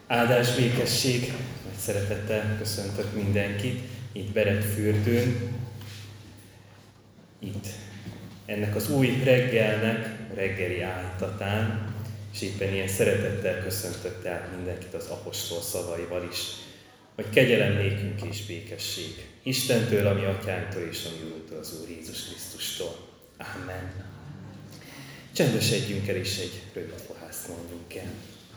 Áldás, békesség, nagy szeretettel köszöntök mindenkit itt Beretfürdőn, itt ennek az új reggelnek, reggeli ájtatán, és éppen ilyen szeretettel köszöntök tehát mindenkit az apostol szavaival is, hogy kegyelem nékünk és békesség Istentől, ami Atyánktól és ami Úrunktól, az Úr Jézus Krisztustól. Amen. Csendesedjünk el, és egy rövid fohászt mondjunk el.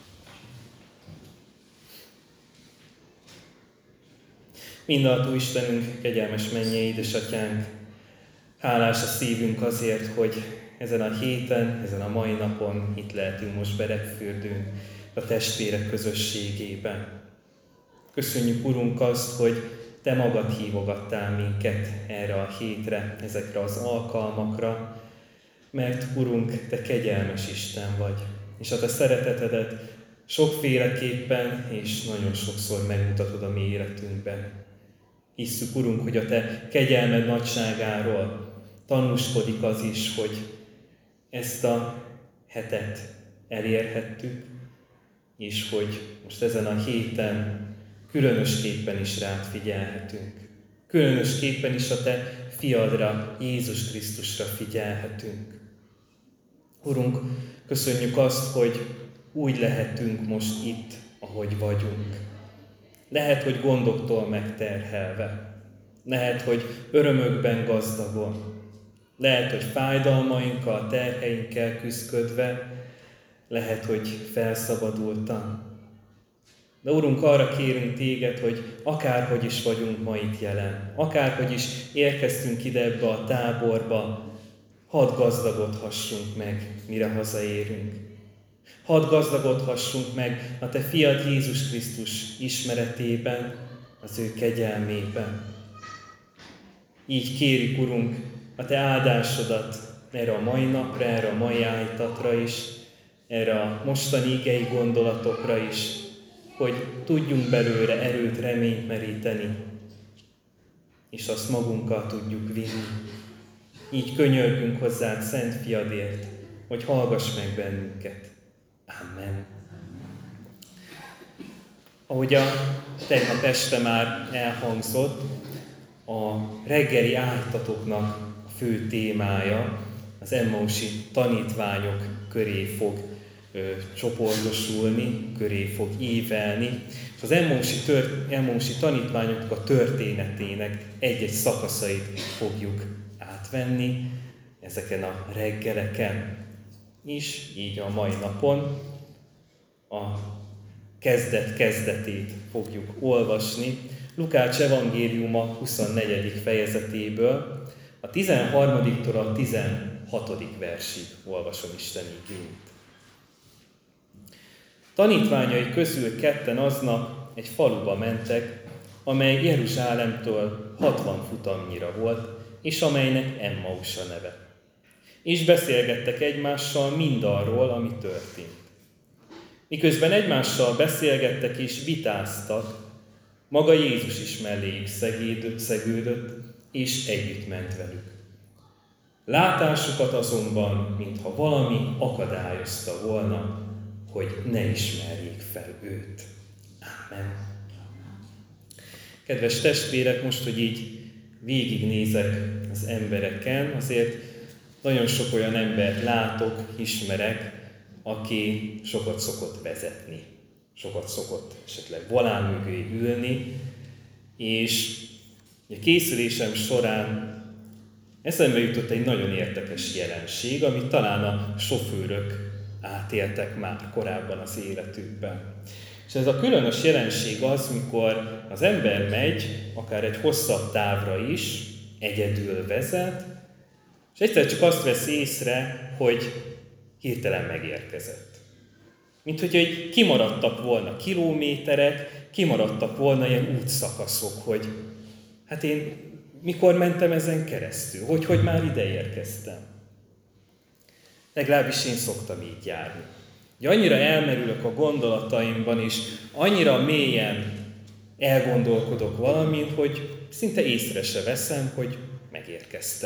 Mindenható Istenünk, kegyelmes mennyei édesatyánk, hálás a szívünk azért, hogy ezen a héten, ezen a mai napon itt lehetünk most Beretfürdőn, a testvérek közösségében. Köszönjük, Urunk, azt, hogy Te magad hívogattál minket erre a hétre, ezekre az alkalmakra, mert, Urunk, Te kegyelmes Isten vagy, és a Te szeretetedet sokféleképpen és nagyon sokszor megmutatod a mi életünkben. Hisszük, Urunk, hogy a Te kegyelmed nagyságáról tanúskodik az is, hogy ezt a hetet elérhettük, és hogy most ezen a héten különösképpen is rád figyelhetünk. Különösképpen is a Te fiadra, Jézus Krisztusra figyelhetünk. Urunk, köszönjük azt, hogy úgy lehetünk most itt, ahogy vagyunk. Lehet, hogy gondoktól megterhelve. Lehet, hogy örömökben gazdagon. Lehet, hogy fájdalmainkkal, terheinkkel küszködve. Lehet, hogy felszabadultan. De Urunk, arra kérünk Téged, hogy akárhogy is vagyunk ma itt jelen, akárhogy is érkeztünk ide ebbe a táborba, hadd gazdagodhassunk meg, mire hazaérünk. Hadd gazdagodhassunk meg a Te fiad Jézus Krisztus ismeretében, az ő kegyelmében. Így kérjük, Urunk, a Te áldásodat erre a mai napra, erre a mai ájtatra is, erre a mostani igei gondolatokra is, hogy tudjunk belőle erőt, reményt meríteni, és azt magunkkal tudjuk vinni. Így könyörgünk hozzád, Szent Fiadért, hogy hallgass meg bennünket. Amen. Ahogy a tegnap este már elhangzott, a reggeli ájtatoknak a fő témája az emmausi tanítványok köré fog csoportosulni, köré fog ívelni, és az emmausi tanítványoknak a történetének egy-egy szakaszait fogjuk átvenni ezeken a reggeleken. És így a mai napon a kezdetét fogjuk olvasni. Lukács evangéliuma 24. fejezetéből, a 13-tól a 16. versig olvasom Isten igényt. Tanítványai közül ketten aznap egy faluba mentek, amely Jeruzsálemtől 60 futamnyira volt, és amelynek Emmaus a neve. És beszélgettek egymással mindarról, ami történt. Miközben egymással beszélgettek és vitáztak, maga Jézus is melléjük szegődött, és együtt ment velük. Látásukat azonban, mintha valami akadályozta volna, hogy ne ismerjék fel őt. Amen. Kedves testvérek, most, hogy így végignézek az embereken, azért nagyon sok olyan embert látok, ismerek, aki sokat szokott vezetni, sokat szokott esetleg volán mögé ülni, és a készülésem során eszembe jutott egy nagyon érdekes jelenség, amit talán a sofőrök átéltek már korábban az életükben. És ez a különös jelenség az, mikor az ember megy, akár egy hosszabb távra is, egyedül vezet, és egyszer csak azt vesz észre, hogy hirtelen megérkezett. Mint hogy kimaradtak volna kilométerek, kimaradtak volna ilyen útszakaszok, hogy hát én mikor mentem ezen keresztül, hogy már ide érkeztem. Legalábbis én szoktam így járni. Annyira elmerülök a gondolataimban is, annyira mélyen elgondolkodok valamin, hogy szinte észre se veszem, hogy megérkeztem.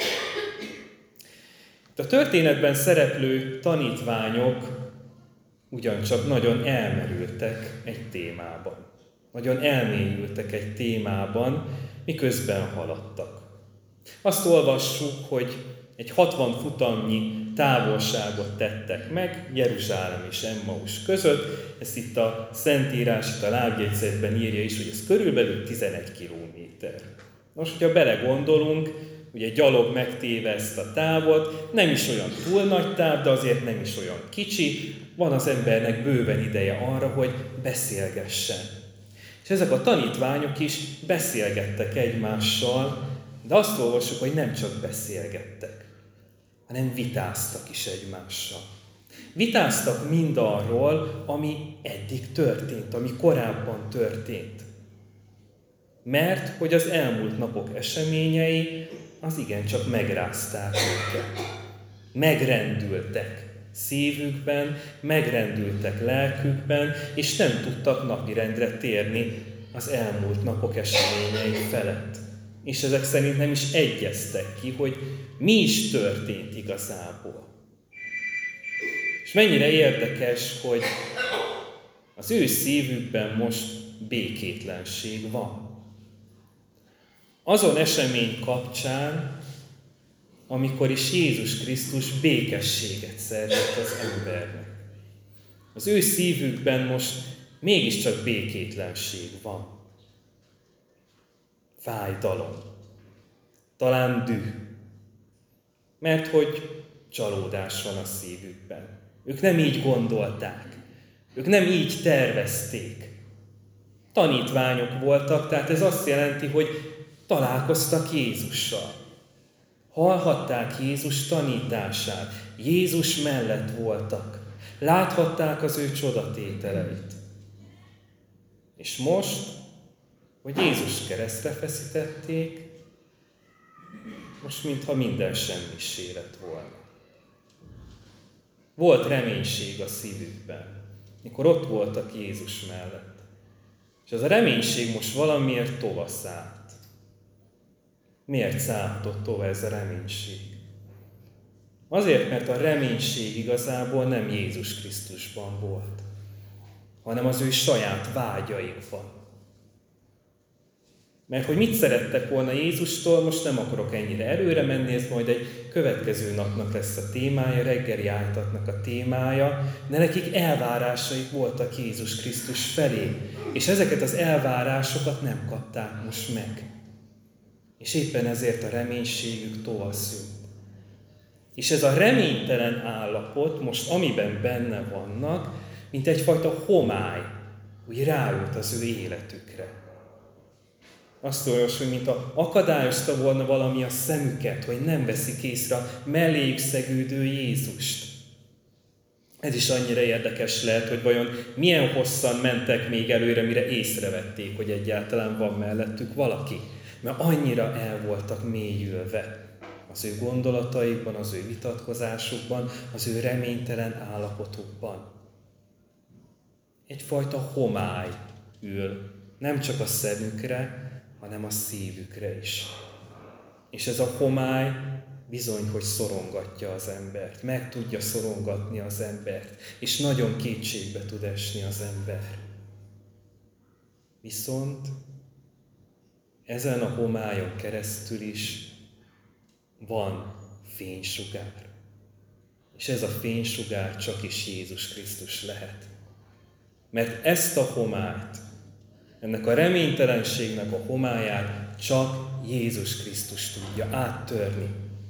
A történetben szereplő tanítványok ugyancsak nagyon elmerültek egy témában. Nagyon elmélyültek egy témában, miközben haladtak. Azt olvassuk, hogy egy 60 futamnyi távolságot tettek meg Jeruzsálem és Emmaus között. Ezt itt a Szentírás, itt a lábjegyzetben írja is, hogy ez körülbelül 11 kilométer. Most, hogyha belegondolunk, ugye gyalog megtéve ezt a távot, nem is olyan túl nagy táv, de azért nem is olyan kicsi, van az embernek bőven ideje arra, hogy beszélgessen. És ezek a tanítványok is beszélgettek egymással, de azt olvassuk, hogy nem csak beszélgettek, hanem vitáztak is egymással. Vitáztak mindarról, ami eddig történt, ami korábban történt. Mert hogy az elmúlt napok eseményei az igencsak megrázták őket. Megrendültek szívükben, megrendültek lelkükben, és nem tudtak napirendre térni az elmúlt napok eseményei felett. És ezek szerint nem is egyeztek ki, hogy mi is történt igazából. És mennyire érdekes, hogy az ő szívükben most békétlenség van. Azon esemény kapcsán, amikor is Jézus Krisztus békességet szerzett az embernek. Az ő szívükben most mégiscsak békétlenség van. Fájdalom. Talán düh. Mert hogy csalódás van a szívükben. Ők nem így gondolták. Ők nem így tervezték. Tanítványok voltak, tehát ez azt jelenti, hogy találkoztak Jézussal. Hallhatták Jézus tanítását. Jézus mellett voltak. Láthatták az ő csodatételeit. És most, hogy Jézus keresztre feszítették, most mintha minden semmissé lett volna. Volt reménység a szívükben, mikor ott voltak Jézus mellett. És az a reménység most valamiért tovaszállt. Miért szálltott tova ez a reménység? Azért, mert a reménység igazából nem Jézus Krisztusban volt, hanem az ő saját vágyaikban. Mert hogy mit szerettek volna Jézustól, most nem akarok ennyire előre menni, ez majd egy következő napnak lesz a témája, reggeli ájtatnak a témája, de nekik elvárásaik voltak Jézus Krisztus felé, és ezeket az elvárásokat nem kapták most meg. És éppen ezért a reménységük tovaszűnt. És ez a reménytelen állapot, most amiben benne vannak, mint egyfajta homály, úgy ráült az ő életükre. Azt olvas, hogy mintha akadályozta volna valami a szemüket, hogy nem veszik észre a melléjük szegődő Jézust. Ez is annyira érdekes lehet, hogy vajon milyen hosszan mentek még előre, mire észrevették, hogy egyáltalán van mellettük valaki. Mert annyira el voltak mélyülve az ő gondolataikban, az ő vitatkozásukban, az ő reménytelen állapotukban. Egyfajta homály ül, nem csak a szemükre, hanem a szívükre is. És ez a homály bizony, hogy szorongatja az embert, meg tudja szorongatni az embert, és nagyon kétségbe tud esni az ember. Viszont ezen a homályon keresztül is van fénysugár. És ez a fénysugár csak is Jézus Krisztus lehet. Mert ezt a homályt, ennek a reménytelenségnek a homályát csak Jézus Krisztus tudja áttörni.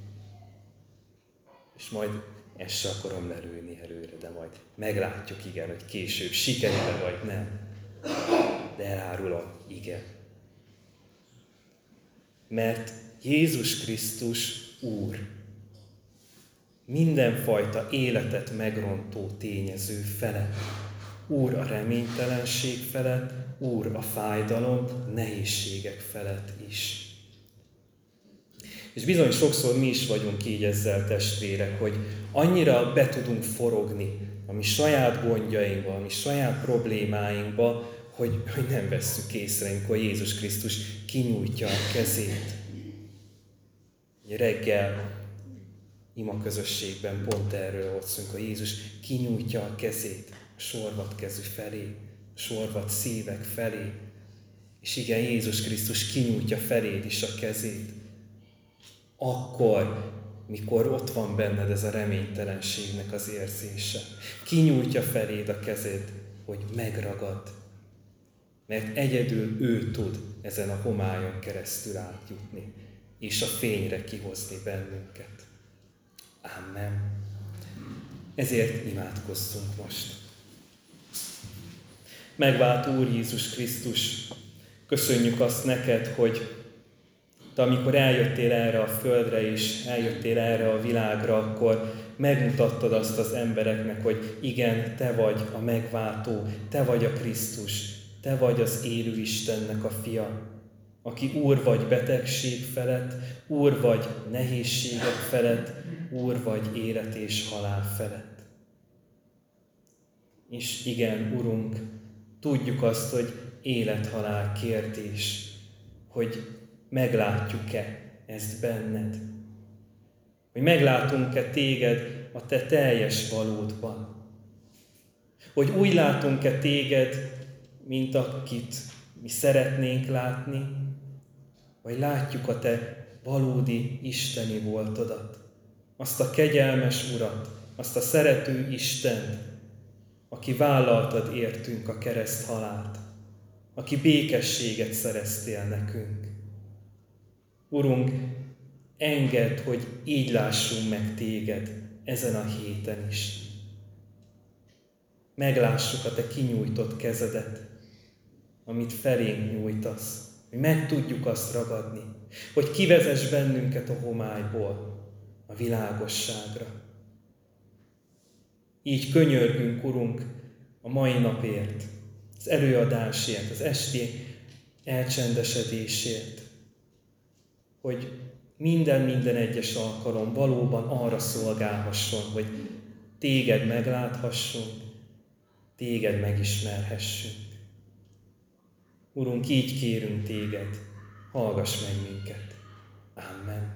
És majd ezt se akarom lelőni előre, de majd meglátjuk, igen, hogy később sikerül vagy nem. De elárulom, igen. Mert Jézus Krisztus Úr. Mindenfajta életet megrontó tényező felett. Úr a reménytelenség felett, Úr a fájdalom, nehézségek felett is. És bizony sokszor mi is vagyunk így ezzel, testvérek, hogy annyira be tudunk forogni a mi saját gondjainkba, a mi saját problémáinkba, hogy nem vesszük észre, amikor Jézus Krisztus kinyújtja a kezét. Reggel ima közösségben pont erről olszunk, hogy Jézus kinyújtja a kezét, a sorvadt kezű felé, a sorvadt szívek felé. És igen, Jézus Krisztus kinyújtja feléd is a kezét. Akkor, mikor ott van benned ez a reménytelenségnek az érzése. Kinyújtja feléd a kezed, hogy megragad. Mert egyedül ő tud ezen a homályon keresztül átjutni, és a fényre kihozni bennünket. Amen. Ezért imádkozzunk most. Megváltó Úr Jézus Krisztus, köszönjük azt neked, hogy te amikor eljöttél erre a földre és eljöttél erre a világra, akkor megmutattad azt az embereknek, hogy igen, te vagy a megváltó, te vagy a Krisztus, te vagy az élő Istennek a fia, aki Úr vagy betegség felett, Úr vagy nehézségek felett, Úr vagy élet és halál felett. És igen, Urunk, tudjuk azt, hogy élet-halál kérdés, hogy meglátjuk-e ezt benned? Hogy meglátunk-e téged a te teljes valódban? Hogy úgy látunk-e téged, mint akit mi szeretnénk látni? Vagy látjuk a te valódi isteni voltodat? Azt a kegyelmes Urat, azt a szerető Istent, aki vállaltad értünk a kereszt halált, aki békességet szereztél nekünk. Urunk, engedd, hogy így lássunk meg téged ezen a héten is. Meglássuk a te kinyújtott kezedet, amit felénk nyújtasz, hogy meg tudjuk azt ragadni, hogy kivezess bennünket a homályból a világosságra. Így könyörgünk, Urunk, a mai napért, az előadásért, az esti elcsendesedésért, hogy minden egyes alkalom valóban arra szolgálhasson, hogy téged megláthassunk, téged megismerhessünk. Urunk, így kérünk téged, hallgass meg minket. Amen.